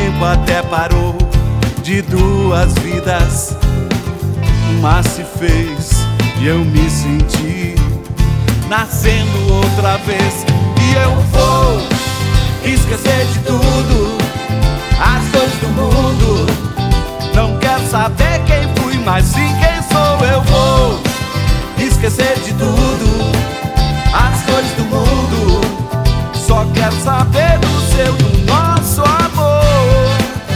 tempo até parou de duas vidas, mas se fez e eu me senti nascendo outra vez. E eu vou esquecer de tudo, as dores do mundo. Não quero saber quem fui, mas sim quem sou. Eu vou esquecer de tudo, as dores do mundo. Só quero saber do seu, do nosso amor.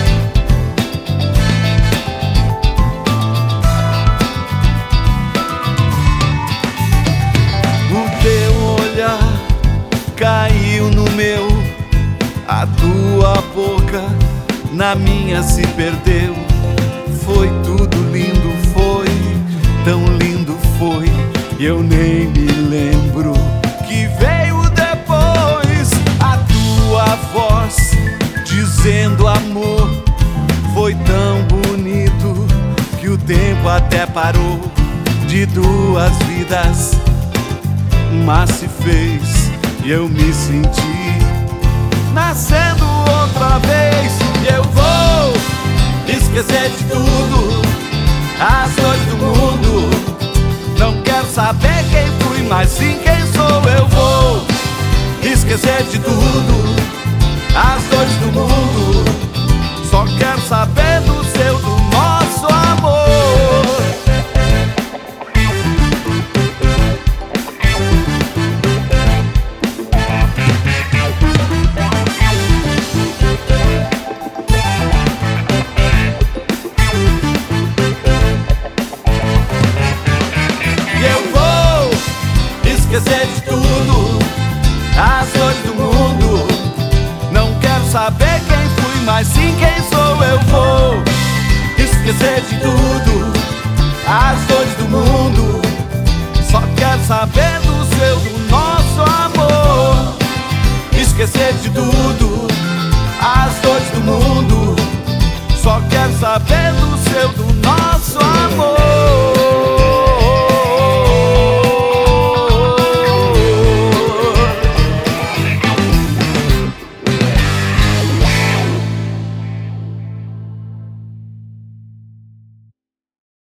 O teu olhar caiu no meu, a tua boca na minha se perdeu. Foi tudo lindo, foi tão lindo, foi. Eu nem me lembro que veio depois. A tua voz dizendo amor foi tão bonito que o tempo até parou de duas vidas, mas se fez e eu me senti nascendo outra vez. E eu vou esquecer de tudo, as dores do mundo. Não quero saber quem fui, mas sim quem sou. Eu vou esquecer de tudo, as dores do mundo. Só quero saber do seu, do nosso amor. Esquecer de tudo, as dores do mundo. Não quero saber quem fui, mas sim quem sou. Eu vou esquecer de tudo,